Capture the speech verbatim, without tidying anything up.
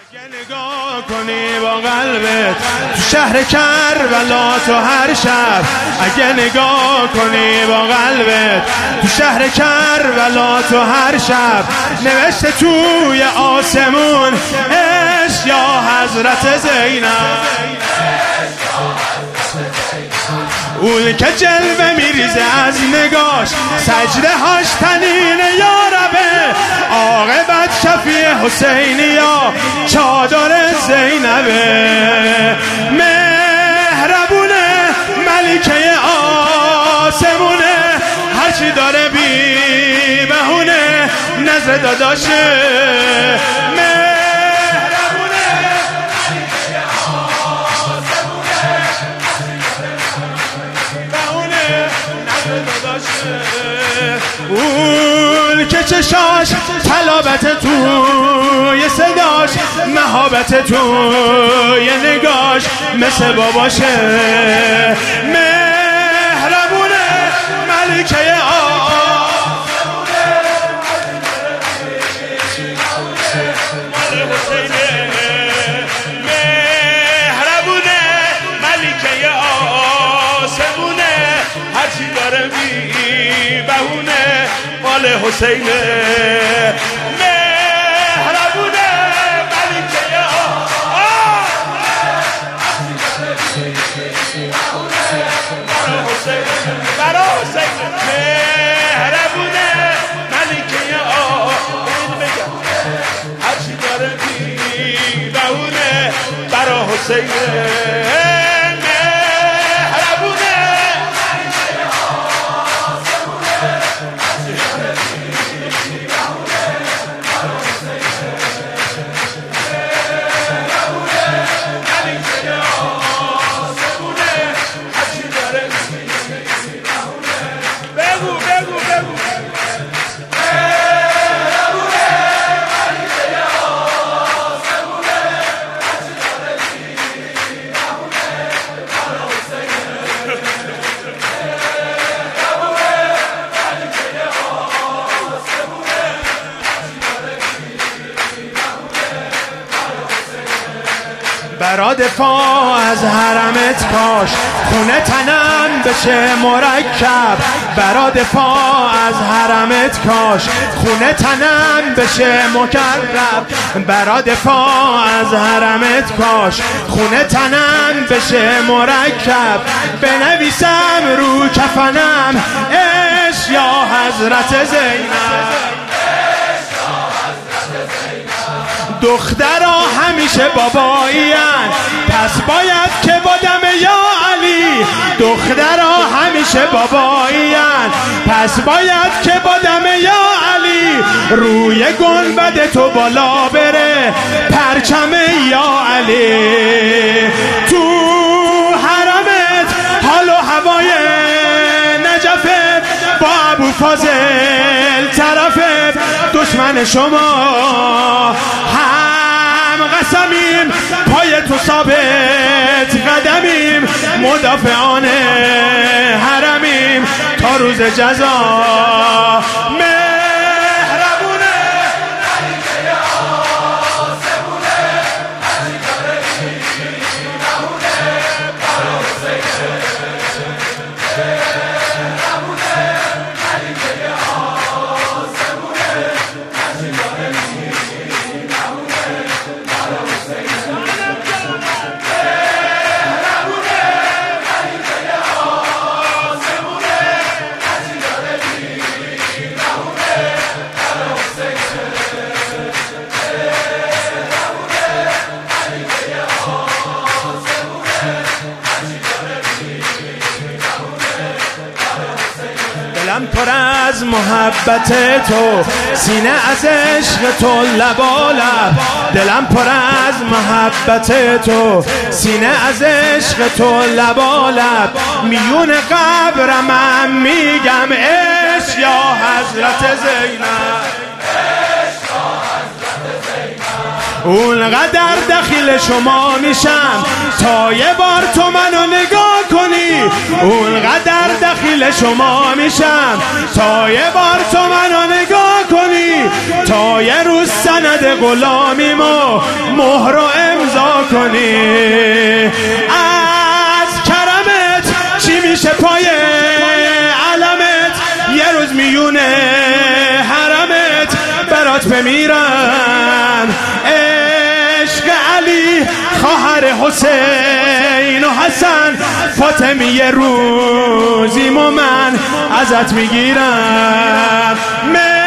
نگاه کنی با قلبت تو شهر کربلا تو هر شب، اگه نگاه کنی با قلبت تو شهر کربلا تو هر شب، نوشته توی آسمون عشق یا حضرت زینب، اون که جلوه میریزه از نگاش، سجده هاش تنین یا ربه، عاقبت شفیع حسینی یا چادر زینبه، مهربونه ملکه آسمونه، هرچی داره بی بهونه نظر داداشه، اون که چشاش طلابت توی صداش، مهابت توی نگاش مثل باباشه، مهربونه ملکه آسمونه، مهربونه ملکه آسمونه، هرچی داره بی بهونه مال حسینه، مهربونه ملکه برا حسینه، مهربونه ملکه هرچی داره بی بهونه برا حسینه، برا دفاع از حرمت کاش خونه تنم بشه مرکب، برا دفاع از حرمت کاش خونه تنم بشه مکرب، برا دفاع از حرمت کاش خونه تنم بشه مرکب، بنویسم رو کفنم عشق یا حضرت زینب، دخترها همیشه بابایی‌ان پس باید که بادم یا علی، دخترها همیشه بابایی‌ان پس باید که بادم یا علی، روی گنبد تو بالا بره پرچم یا علی، تو حرمت حال و هوای نجفه با ابو فاضل طرفه، دشمن شما هم قسمیم پای تو ثابت قدمیم، مدافعان حرمیم تا روز جزا، دلم پر از محبت تو، سینه از عشق تو لبالب، دلم پر از محبت تو، سینه از عشق تو لبالب، میون قبرم میگم عشق یا حضرت زینب، اونقدر دخیل شما میشم تا یه بار تو منو نگاه کنی. اونقدر دخیل شما میشم تا یه بار تو منو نگاه کنی. تا یه روز سند غلامیمو مهر و امضا کنی. از کرمت چی میشه پای علمت؟ یه روز میونه حرمت برات بمیرن. عشق علی خواهر حسین و حسن فاطمی یه روزی من ازت میگیرم.